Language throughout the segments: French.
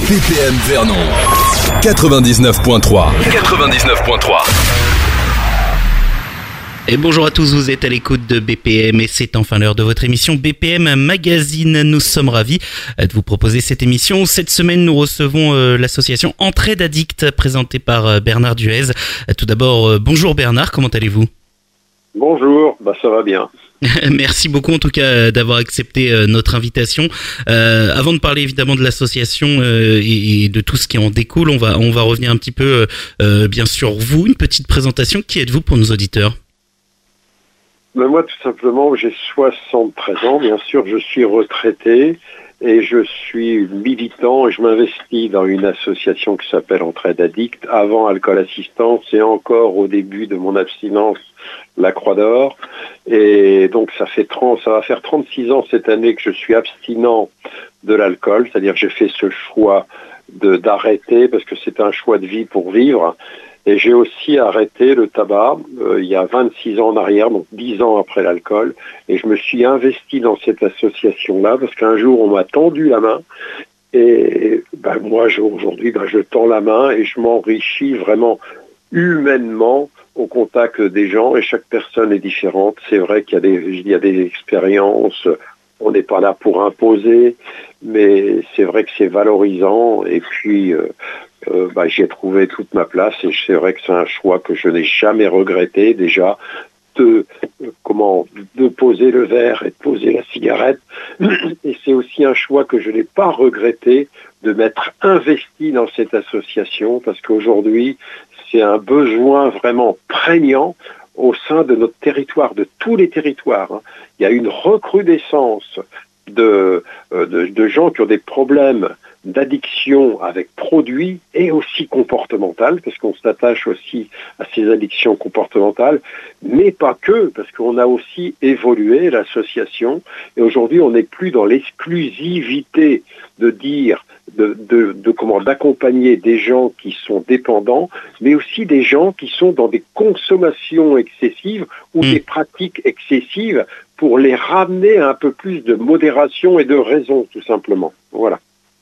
BPM Vernon 99.3. Et bonjour à tous, vous êtes à l'écoute de BPM et c'est enfin l'heure de votre émission BPM Magazine. Nous sommes ravis de vous proposer cette émission. Cette semaine, nous recevons l'association Entraide Addict présentée par Bernard Duez. Tout d'abord, bonjour Bernard, comment allez-vous ? Bonjour, ça va bien. Merci beaucoup en tout cas d'avoir accepté notre invitation. Avant de parler évidemment de l'association et de tout ce qui en découle, on va revenir un petit peu bien sûr vous, une petite présentation. Qui êtes-vous pour nos auditeurs ? Moi tout simplement j'ai 73 ans, bien sûr je suis retraité et je suis militant et je m'investis dans une association qui s'appelle Entraide Addict, avant Alcool Assistance et encore au début de mon abstinence la Croix d'Or. Et donc ça va faire 36 ans cette année que je suis abstinent de l'alcool, c'est-à-dire que j'ai fait ce choix d'arrêter parce que c'est un choix de vie pour vivre. Et j'ai aussi arrêté le tabac il y a 26 ans en arrière, donc 10 ans après l'alcool. Et je me suis investi dans cette association-là parce qu'un jour, on m'a tendu la main. Et moi, aujourd'hui, je tends la main et je m'enrichis vraiment humainement au contact des gens. Et chaque personne est différente. C'est vrai qu'il y a des expériences. On n'est pas là pour imposer, mais c'est vrai que c'est valorisant. Et puis... j'ai trouvé toute ma place et c'est vrai que c'est un choix que je n'ai jamais regretté déjà de poser le verre et de poser la cigarette. Et c'est aussi un choix que je n'ai pas regretté de m'être investi dans cette association parce qu'aujourd'hui c'est un besoin vraiment prégnant au sein de notre territoire, de tous les territoires. Il y a une recrudescence de gens qui ont des problèmes d'addiction avec produits et aussi comportementales, parce qu'on s'attache aussi à ces addictions comportementales, mais pas que, parce qu'on a aussi évolué l'association, et aujourd'hui on n'est plus dans l'exclusivité d'accompagner des gens qui sont dépendants, mais aussi des gens qui sont dans des consommations excessives ou des pratiques excessives pour les ramener à un peu plus de modération et de raison, tout simplement. Voilà.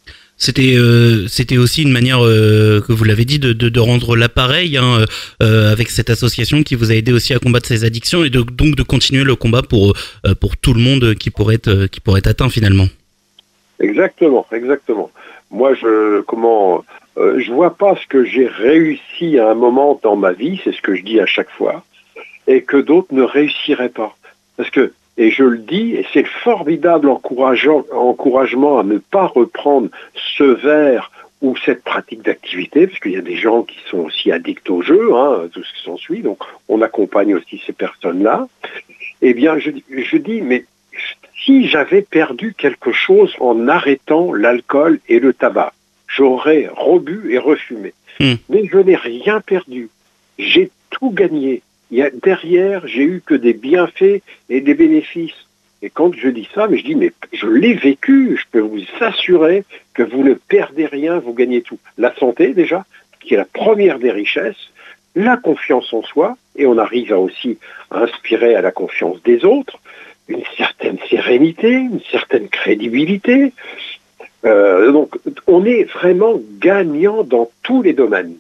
C'était aussi une manière, que vous l'avez dit, de rendre l'appareil avec cette association qui vous a aidé aussi à combattre ces addictions et donc de continuer le combat pour tout le monde qui pourrait être atteint finalement. Exactement. Moi, je vois pas ce que j'ai réussi à un moment dans ma vie, c'est ce que je dis à chaque fois, et que d'autres ne réussiraient pas. Et je le dis, et c'est le formidable encouragement à ne pas reprendre ce verre ou cette pratique d'activité, parce qu'il y a des gens qui sont aussi addicts au jeu, tout ce qui s'ensuit, donc on accompagne aussi ces personnes-là. Eh bien, je dis, mais si j'avais perdu quelque chose en arrêtant l'alcool et le tabac, j'aurais rebu et refumé. Mais je n'ai rien perdu. J'ai tout gagné. Derrière, j'ai eu que des bienfaits et des bénéfices. Et quand je dis ça, je dis, mais je l'ai vécu, je peux vous assurer que vous ne perdez rien, vous gagnez tout. La santé, déjà, qui est la première des richesses, la confiance en soi, et on arrive aussi à inspirer à la confiance des autres, une certaine sérénité, une certaine crédibilité. Donc, on est vraiment gagnant dans tous les domaines.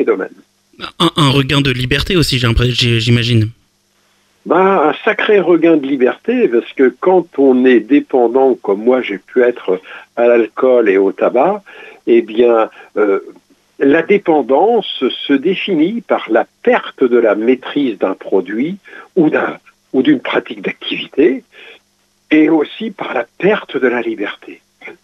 Un regain de liberté aussi, j'imagine. Un sacré regain de liberté, parce que quand on est dépendant, comme moi j'ai pu être à l'alcool et au tabac, eh bien, la dépendance se définit par la perte de la maîtrise d'un produit ou d'une pratique d'activité, et aussi par la perte de la liberté.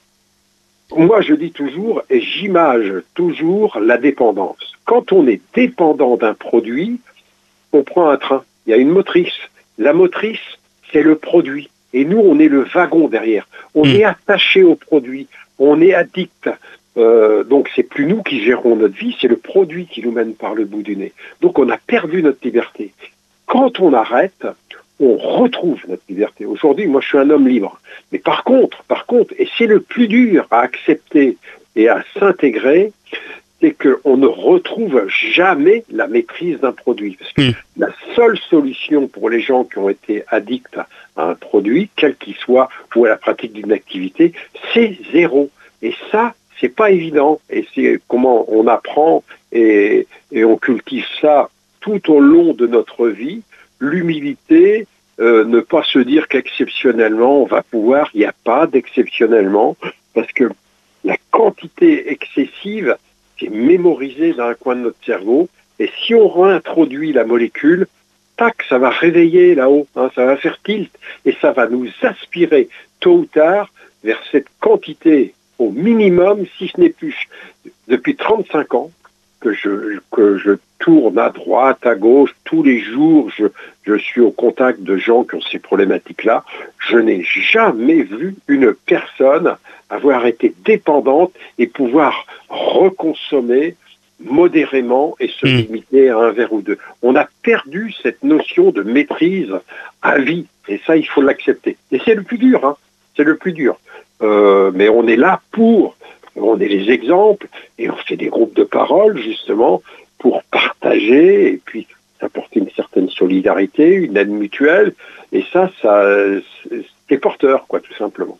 Moi, je dis toujours, et j'image toujours la dépendance. Quand on est dépendant d'un produit, on prend un train. Il y a une motrice. La motrice, c'est le produit. Et nous, on est le wagon derrière. On est attaché au produit. On est addict. Donc, c'est plus nous qui gérons notre vie, c'est le produit qui nous mène par le bout du nez. Donc, on a perdu notre liberté. Quand on arrête, on retrouve notre liberté. Aujourd'hui, moi, je suis un homme libre. Mais par contre, et c'est le plus dur à accepter et à s'intégrer, c'est qu'on ne retrouve jamais la maîtrise d'un produit. Parce que la seule solution pour les gens qui ont été addicts à un produit, quel qu'il soit, ou à la pratique d'une activité, c'est zéro. Et ça, c'est pas évident. Et c'est comment on apprend et on cultive ça tout au long de notre vie. L'humilité, ne pas se dire qu'exceptionnellement on va pouvoir, il n'y a pas d'exceptionnellement, parce que la quantité excessive, c'est mémorisé dans un coin de notre cerveau, et si on réintroduit la molécule, tac, ça va réveiller là-haut, ça va faire tilt, et ça va nous aspirer tôt ou tard vers cette quantité au minimum, si ce n'est plus. Depuis 35 ans que je tourne à droite, à gauche, tous les jours, je suis au contact de gens qui ont ces problématiques-là. Je n'ai jamais vu une personne avoir été dépendante et pouvoir reconsommer modérément et se limiter à un verre ou deux. On a perdu cette notion de maîtrise à vie. Et ça, il faut l'accepter. Et c'est le plus dur, c'est le plus dur. Mais on est là on est les exemples, et on fait des groupes de parole, justement, pour partager, et puis apporter une certaine solidarité, une aide mutuelle, et ça c'est porteur, tout simplement.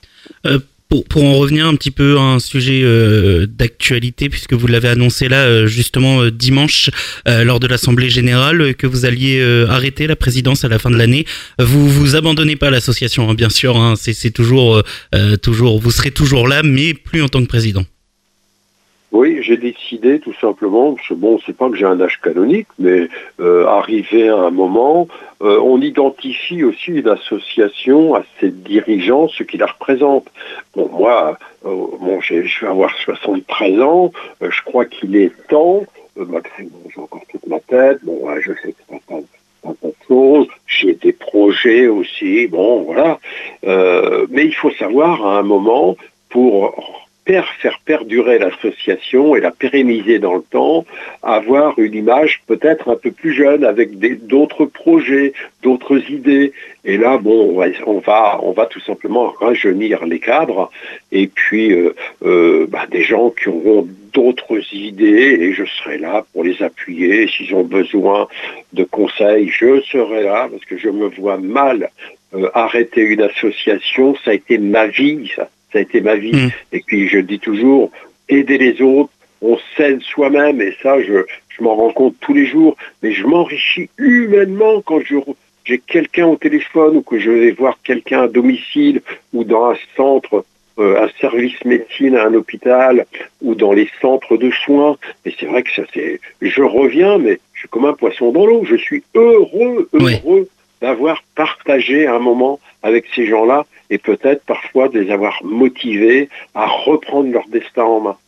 Pour en revenir un petit peu à un sujet d'actualité, puisque vous l'avez annoncé là justement dimanche lors de l'Assemblée Générale, que vous alliez arrêter la présidence à la fin de l'année. Vous abandonnez pas l'association, bien sûr, c'est toujours, vous serez toujours là, mais plus en tant que président. Oui, j'ai décidé tout simplement, parce que c'est pas que j'ai un âge canonique, mais arrivé à un moment, on identifie aussi une association à ses dirigeants, ce qui la représente. Moi, je vais avoir 73 ans, je crois qu'il est temps, j'ai encore toute ma tête, je sais que c'est pas de choses, j'ai des projets aussi, voilà. Mais il faut savoir à un moment, pour faire perdurer l'association et la pérenniser dans le temps, avoir une image peut-être un peu plus jeune, avec d'autres projets, d'autres idées. Et là, on va tout simplement rajeunir les cadres, et puis des gens qui auront d'autres idées, et je serai là pour les appuyer. S'ils ont besoin de conseils, je serai là, parce que je me vois mal arrêter une association. Ça a été ma vie, ça a été ma vie. Et puis je dis toujours, aider les autres, on s'aide soi-même, et ça je m'en rends compte tous les jours, mais je m'enrichis humainement quand j'ai quelqu'un au téléphone, ou que je vais voir quelqu'un à domicile, ou dans un centre, un service médecine à un hôpital, ou dans les centres de soins. Et c'est vrai que je reviens, mais je suis comme un poisson dans l'eau. Je suis heureux d'avoir partagé un moment avec ces gens-là, et peut-être parfois de les avoir motivés à reprendre leur destin en main.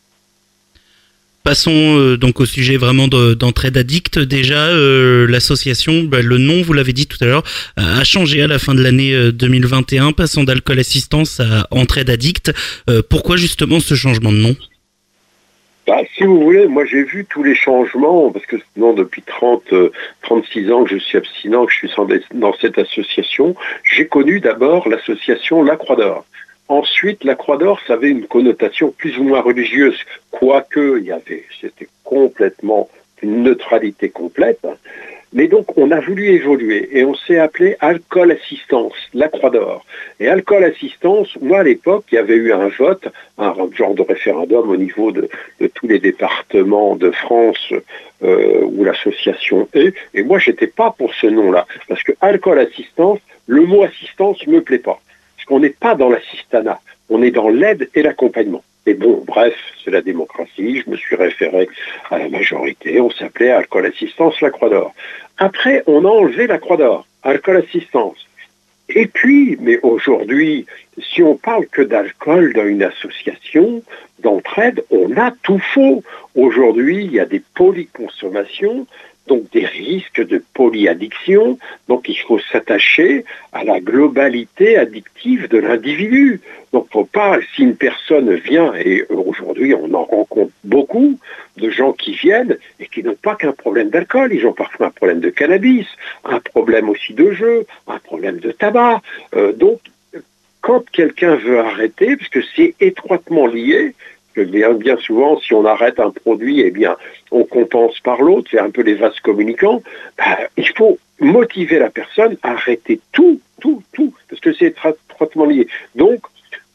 Passons donc au sujet vraiment d'Entraide Addict. Déjà, l'association, le nom, vous l'avez dit tout à l'heure, a changé à la fin de l'année 2021, passant d'Alcool Assistance à Entraide Addict. Pourquoi justement ce changement de nom ? Si vous voulez, moi j'ai vu tous les changements, parce que sinon depuis 36 ans que je suis abstinent, que je suis dans cette association. J'ai connu d'abord l'association La Croix d'Or. Ensuite, la Croix d'Or, ça avait une connotation plus ou moins religieuse, quoique c'était complètement une neutralité complète. Mais donc, on a voulu évoluer, et on s'est appelé Alcool Assistance, la Croix d'Or. Et Alcool Assistance, moi à l'époque, il y avait eu un vote, un genre de référendum au niveau de tous les départements de France où l'association est. Et moi, j'étais pas pour ce nom-là, parce que Alcool Assistance, le mot assistance me plaît pas. On n'est pas dans l'assistanat, on est dans l'aide et l'accompagnement. Et bref, c'est la démocratie, je me suis référé à la majorité, on s'appelait Alcool Assistance, la Croix d'Or. Après, on a enlevé la Croix d'Or, Alcool Assistance. Et puis, mais aujourd'hui, si on parle que d'alcool dans une association d'entraide, on a tout faux. Aujourd'hui, il y a des polyconsommations, donc des risques de polyaddiction. Donc il faut s'attacher à la globalité addictive de l'individu. Donc faut pas, si une personne vient, et aujourd'hui on en rencontre beaucoup de gens qui viennent et qui n'ont pas qu'un problème d'alcool, ils ont parfois un problème de cannabis, un problème aussi de jeu, un problème de tabac. Donc quand quelqu'un veut arrêter, parce que c'est étroitement lié, bien souvent, si on arrête un produit, on compense par l'autre, c'est un peu les vases communicants. Il faut motiver la personne à arrêter tout, parce que c'est étroitement lié. Donc,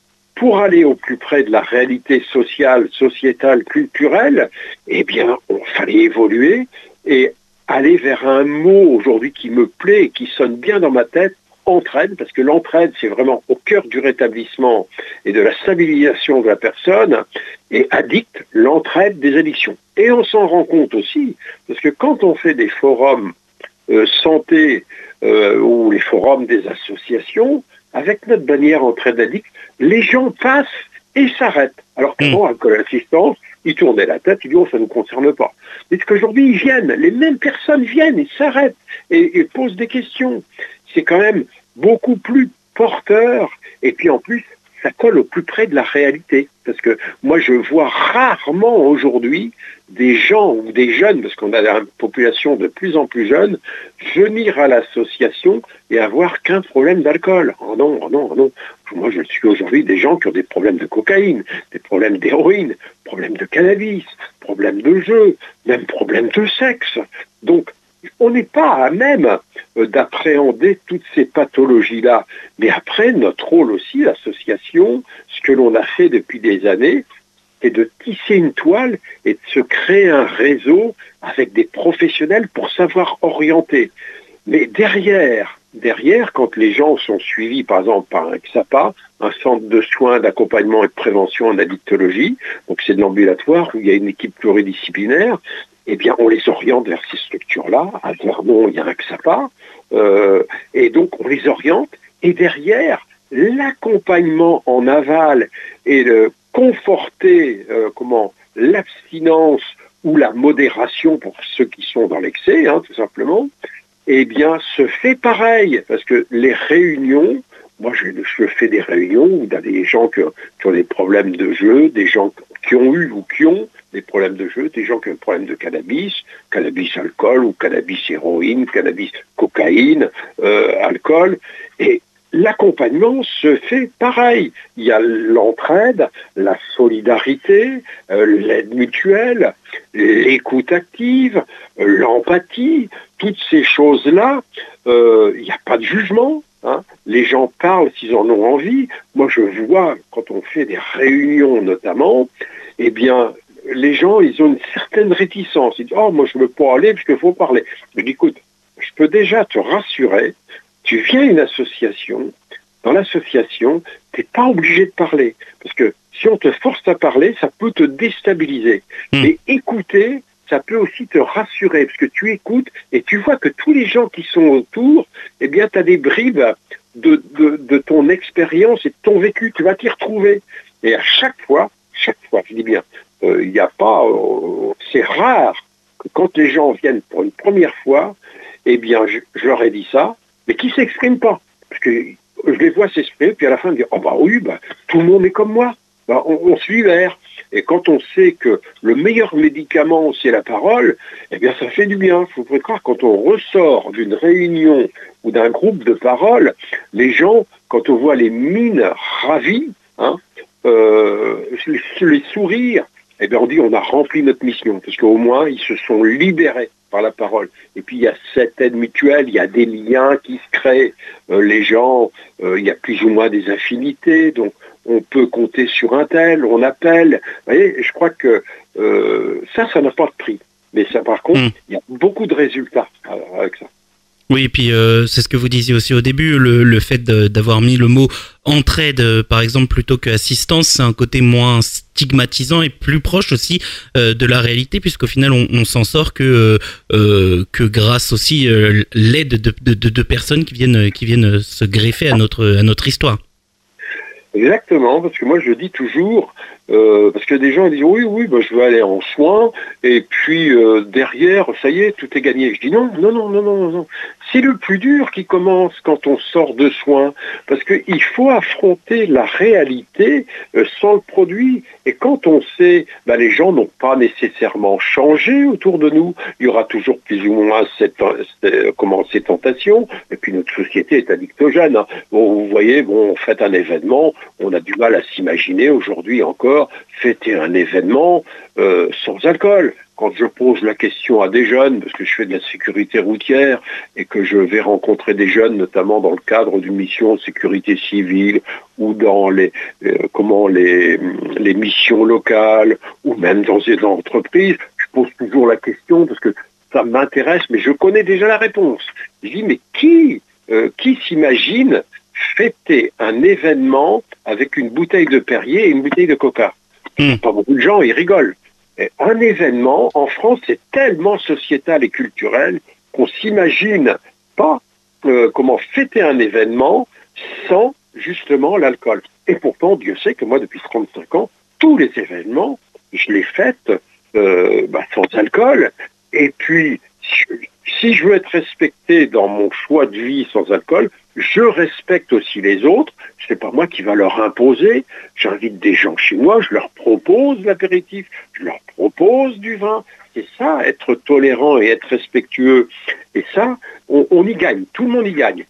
pour aller au plus près de la réalité sociale, sociétale, culturelle, eh bien, il fallait évoluer et aller vers un mot aujourd'hui qui me plaît et qui sonne bien dans ma tête, entraide, parce que l'entraide, c'est vraiment au cœur du rétablissement et de la stabilisation de la personne, et addict, l'entraide des addictions. Et on s'en rend compte aussi, parce que quand on fait des forums santé ou les forums des associations, avec notre bannière entraide addict, les gens passent et s'arrêtent. Alors qu'avant, Alcool Assistance, ils tournaient la tête, ils disent « oh, ça ne nous concerne pas ». Mais qu'aujourd'hui, ils viennent, les mêmes personnes viennent et s'arrêtent et posent des questions. C'est quand même beaucoup plus porteur, et puis en plus, ça colle au plus près de la réalité. Parce que moi, je vois rarement aujourd'hui des gens ou des jeunes, parce qu'on a une population de plus en plus jeune, venir à l'association et avoir qu'un problème d'alcool. Oh non, oh non, oh non. Moi, je suis aujourd'hui des gens qui ont des problèmes de cocaïne, des problèmes d'héroïne, problèmes de cannabis, problèmes de jeu, même problèmes de sexe. Donc, on n'est pas à même d'appréhender toutes ces pathologies-là. Mais après, notre rôle aussi, l'association, ce que l'on a fait depuis des années, c'est de tisser une toile et de se créer un réseau avec des professionnels pour savoir orienter. Mais derrière, quand les gens sont suivis, par exemple, par un XAPA, un centre de soins, d'accompagnement et de prévention en addictologie, donc c'est de l'ambulatoire où il y a une équipe pluridisciplinaire, eh bien, on les oriente vers ces structures-là. À Vernon, il y a un XAPA, et donc on les oriente. Et derrière, l'accompagnement en aval et le conforter, l'abstinence ou la modération pour ceux qui sont dans l'excès, tout simplement, eh bien, se fait pareil. Parce que les réunions, moi, je fais des réunions où il y a des gens qui ont des problèmes de jeu, des gens qui ont eu ou qui ont des problèmes de jeu, des gens qui ont des problèmes de cannabis alcool ou cannabis héroïne, cannabis cocaïne, alcool. Et l'accompagnement se fait pareil. Il y a l'entraide, la solidarité, l'aide mutuelle, l'écoute active, l'empathie, toutes ces choses-là, il n'y a pas de jugement. Les gens parlent s'ils en ont envie. Moi, je vois, quand on fait des réunions notamment, eh bien, les gens, ils ont une certaine réticence. Ils disent « Oh, moi, je ne veux pas aller parce qu'il faut parler. » Je dis « Écoute, je peux déjà te rassurer, tu viens à une association, dans l'association, tu n'es pas obligé de parler. Parce que si on te force à parler, ça peut te déstabiliser. Mais écouter, ça peut aussi te rassurer, parce que tu écoutes et tu vois que tous les gens qui sont autour, eh bien, tu as des bribes de ton expérience et de ton vécu. Tu vas t'y retrouver. Et à chaque fois, je dis bien, il n'y a pas... c'est rare que quand les gens viennent pour une première fois, eh bien, je leur ai dit ça, mais qui ne s'expriment pas. Parce que je les vois s'exprimer, puis à la fin, ils disent « Oh bah oui, tout le monde est comme moi. On suit l'air. » Et quand on sait que le meilleur médicament, c'est la parole, eh bien, ça fait du bien. Il faut croire, quand on ressort d'une réunion ou d'un groupe de parole, les gens, quand on voit les mines ravies, les sourires, eh bien, on dit on a rempli notre mission, parce qu'au moins, ils se sont libérés par la parole. Et puis, il y a cette aide mutuelle, il y a des liens qui se créent. Les gens, il y a plus ou moins des affinités, donc on peut compter sur un tel, on appelle. Vous voyez, je crois que ça n'a pas de prix. Mais ça, par contre, il y a beaucoup de résultats avec ça. Oui, et puis c'est ce que vous disiez aussi au début, le fait d'avoir mis le mot entraide, par exemple, plutôt que assistance, c'est un côté moins stigmatisant et plus proche aussi de la réalité, puisqu'au final, on s'en sort que grâce aussi l'aide de personnes qui viennent se greffer à notre histoire. Exactement, parce que moi je dis toujours, parce que des gens disent oui, je veux aller en soins, et puis derrière, ça y est, tout est gagné. Je dis non. C'est le plus dur qui commence quand on sort de soins, parce qu'il faut affronter la réalité sans le produit. Et quand on sait, les gens n'ont pas nécessairement changé autour de nous, il y aura toujours plus ou moins ces tentations, et puis notre société est addictogène. Bon, vous voyez, on fait un événement, on a du mal à s'imaginer aujourd'hui encore fêter un événement sans alcool. quand je pose la question à des jeunes, parce que je fais de la sécurité routière et que je vais rencontrer des jeunes, notamment dans le cadre d'une mission de sécurité civile ou dans les missions locales ou même dans des entreprises, je pose toujours la question parce que ça m'intéresse, mais je connais déjà la réponse. Je dis, mais qui s'imagine fêter un événement avec une bouteille de Perrier et une bouteille de Coca? Pas beaucoup de gens, ils rigolent. Et un événement, en France, c'est tellement sociétal et culturel qu'on s'imagine pas comment fêter un événement sans, justement, l'alcool. Et pourtant, Dieu sait que moi, depuis 35 ans, tous les événements, je les fête sans alcool. Et puis, si je veux être respecté dans mon choix de vie sans alcool, je respecte aussi les autres. C'est pas moi qui va leur imposer. J'invite des gens chez moi, je leur propose l'apéritif, je leur propose du vin. C'est ça, être tolérant et être respectueux. Et ça, on y gagne. Tout le monde y gagne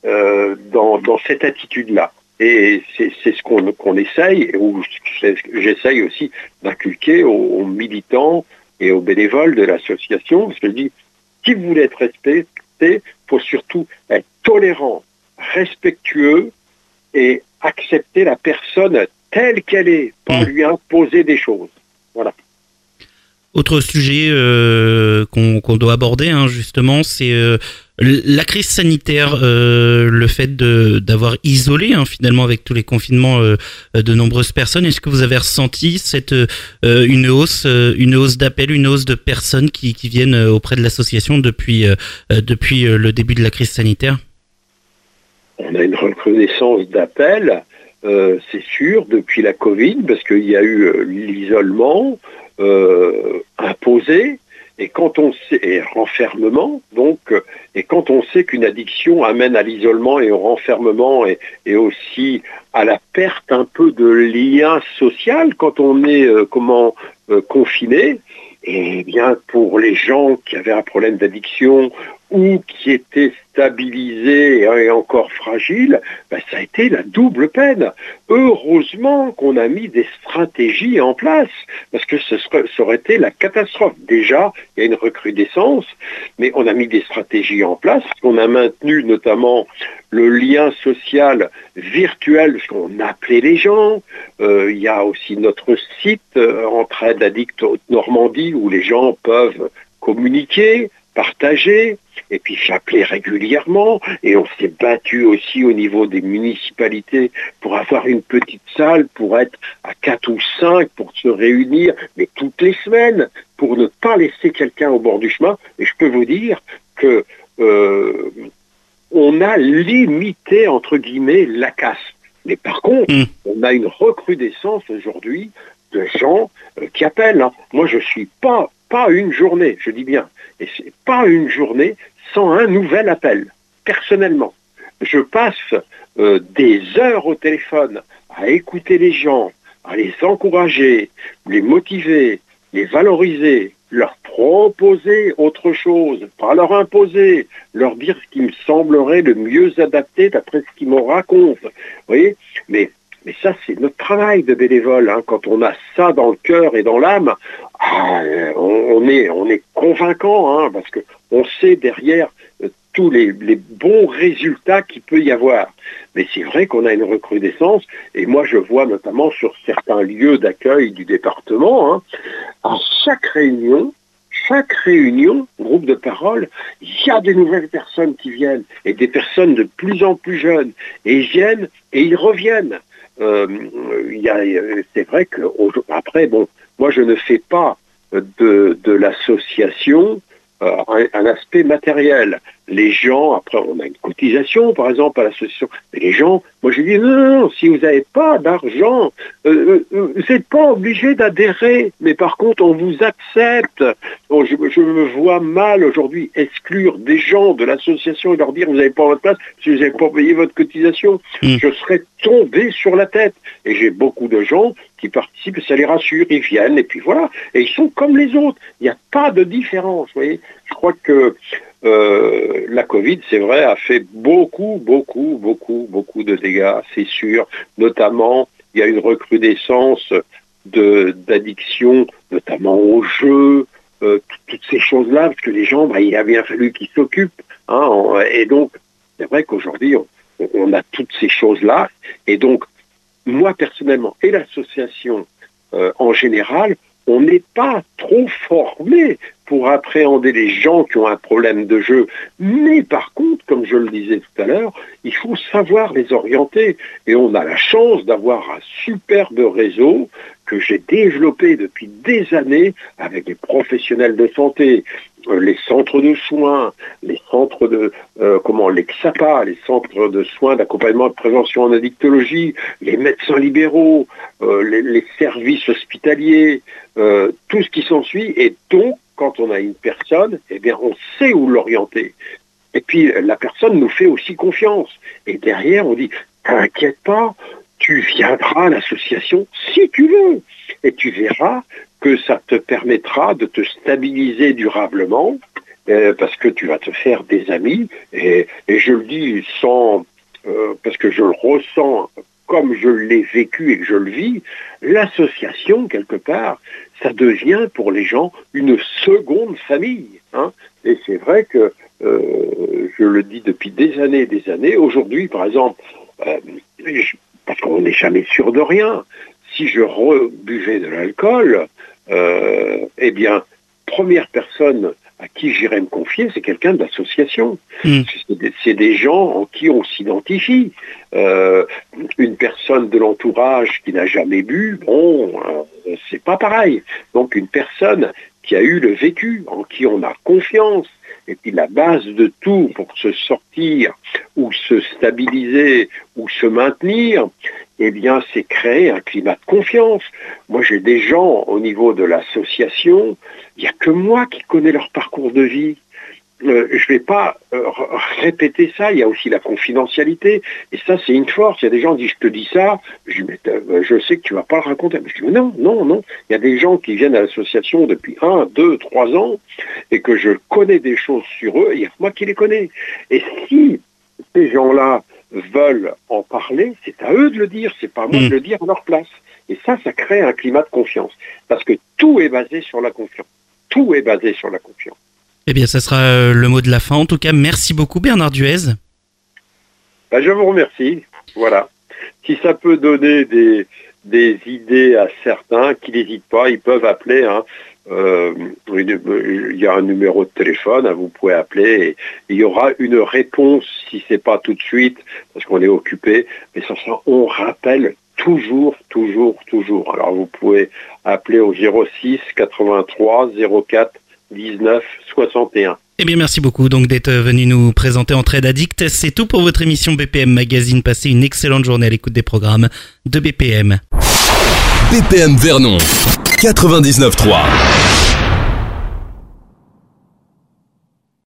dans cette attitude-là. Et c'est ce qu'on essaye, ou j'essaye aussi d'inculquer aux militants et aux bénévoles de l'association, parce que je dis, si vous voulez être respecté, il faut surtout être tolérant, respectueux et accepter la personne telle qu'elle est, pas lui imposer des choses. Voilà. Autre sujet qu'on doit aborder, justement, c'est la crise sanitaire, le fait d'avoir isolé finalement avec tous les confinements de nombreuses personnes. Est-ce que vous avez ressenti une hausse d'appels, une hausse de personnes qui viennent auprès de l'association depuis le début de la crise sanitaire? On a une recrudescence d'appels, c'est sûr, depuis la Covid, parce qu'il y a eu l'isolement imposé, et quand on sait, et renfermement, donc, et quand on sait qu'une addiction amène à l'isolement et au renfermement et aussi à la perte un peu de lien social quand on est confiné, et bien pour les gens qui avaient un problème d'addiction ou qui étaient stabilisés et encore fragiles, ça a été la double peine. Heureusement qu'on a mis des stratégies en place, parce que ça aurait été la catastrophe. Déjà, il y a une recrudescence, mais on a mis des stratégies en place, on a maintenu notamment le lien social virtuel, parce qu'on appelait les gens. Il y a aussi notre site Entraide Addicts Normandie, où les gens peuvent communiquer, partager, et puis s'appeler régulièrement, et on s'est battu aussi au niveau des municipalités pour avoir une petite salle, pour être à 4 ou 5, pour se réunir, mais toutes les semaines, pour ne pas laisser quelqu'un au bord du chemin. Et je peux vous dire que on a limité, entre guillemets, la casse. Mais par contre, on a une recrudescence aujourd'hui de gens qui appellent. Moi, je suis pas une journée, je dis bien, et c'est pas une journée sans un nouvel appel, personnellement. Je passe des heures au téléphone à écouter les gens, à les encourager, les motiver, les valoriser, leur proposer autre chose, pas leur imposer, leur dire ce qui me semblerait le mieux adapté d'après ce qu'ils me racontent. Vous voyez, mais ça, c'est notre travail de bénévole. Quand on a ça dans le cœur et dans l'âme, on est convaincant, parce que on sait derrière tous les bons résultats qu'il peut y avoir. Mais c'est vrai qu'on a une recrudescence, et moi je vois notamment sur certains lieux d'accueil du département, à chaque réunion, groupe de parole, il y a des nouvelles personnes qui viennent, et des personnes de plus en plus jeunes, et ils viennent et ils reviennent. C'est vrai que après, moi je ne fais pas de l'association un aspect matériel. Les gens, après on a une cotisation par exemple à l'association, mais les gens, moi je dis non, si vous n'avez pas d'argent, vous n'êtes pas obligé d'adhérer, mais par contre on vous accepte. Je me vois mal aujourd'hui exclure des gens de l'association et leur dire vous n'avez pas votre place si vous n'avez pas payé votre cotisation. Je serais tombé sur la tête. Et j'ai beaucoup de gens qui participent, ça les rassure, ils viennent et puis voilà, et ils sont comme les autres. Il n'y a pas de différence, vous voyez. Je crois que la Covid, c'est vrai, a fait beaucoup de dégâts, c'est sûr. Notamment, il y a une recrudescence d'addiction, notamment aux jeux, toutes ces choses-là, parce que les gens, il a bien fallu qu'ils s'occupent. Et donc, c'est vrai qu'aujourd'hui, on a toutes ces choses-là. Et donc, moi, personnellement, et l'association en général, on n'est pas trop formé pour appréhender les gens qui ont un problème de jeu. Mais par contre, comme je le disais tout à l'heure, il faut savoir les orienter. Et on a la chance d'avoir un superbe réseau que j'ai développé depuis des années avec les professionnels de santé, les centres de soins, les centres de les XAPA, les centres de soins d'accompagnement et de prévention en addictologie, les médecins libéraux, les services hospitaliers, tout ce qui s'ensuit. Et donc, quand on a une personne, on sait où l'orienter. Et puis, la personne nous fait aussi confiance. Et derrière, on dit, t'inquiète pas, tu viendras à l'association si tu veux. Et tu verras que ça te permettra de te stabiliser durablement, parce que tu vas te faire des amis. Et je le dis parce que je le ressens comme je l'ai vécu et que je le vis, l'association, quelque part, ça devient pour les gens une seconde famille. Et c'est vrai que, je le dis depuis des années, aujourd'hui, par exemple, parce qu'on n'est jamais sûr de rien, si je rebuvais de l'alcool, première personne à qui j'irais me confier, c'est quelqu'un de l'association. C'est des gens en qui on s'identifie. Une personne de l'entourage qui n'a jamais bu, c'est pas pareil. Donc une personne qui a eu le vécu, en qui on a confiance, et puis la base de tout pour se sortir, ou se stabiliser, ou se maintenir, c'est créer un climat de confiance. Moi, j'ai des gens au niveau de l'association, il n'y a que moi qui connais leur parcours de vie. Je ne vais pas répéter ça, il y a aussi la confidentialité, et ça c'est une force. Il y a des gens qui disent, je te dis ça, je sais que tu ne vas pas le raconter. Mais je dis, non, il y a des gens qui viennent à l'association depuis 1, 2, 3 ans, et que je connais des choses sur eux, et il y a moi qui les connais. Et si ces gens-là veulent en parler, c'est à eux de le dire, c'est pas à moi de le dire à leur place. Et ça crée un climat de confiance, parce que tout est basé sur la confiance. Tout est basé sur la confiance. Eh bien, ça sera le mot de la fin. En tout cas, merci beaucoup Bernard Duez. Je vous remercie. Voilà. Si ça peut donner des idées à certains, qui n'hésitent pas, ils peuvent appeler. Il y a un numéro de téléphone, vous pouvez appeler et il y aura une réponse si c'est pas tout de suite, parce qu'on est occupé. Mais on rappelle toujours. Alors vous pouvez appeler au 06 83 04 19 61. Eh bien, merci beaucoup donc d'être venu nous présenter Entraide Addict. C'est tout pour votre émission BPM Magazine. Passez une excellente journée à l'écoute des programmes de BPM. BPM Vernon 99.3.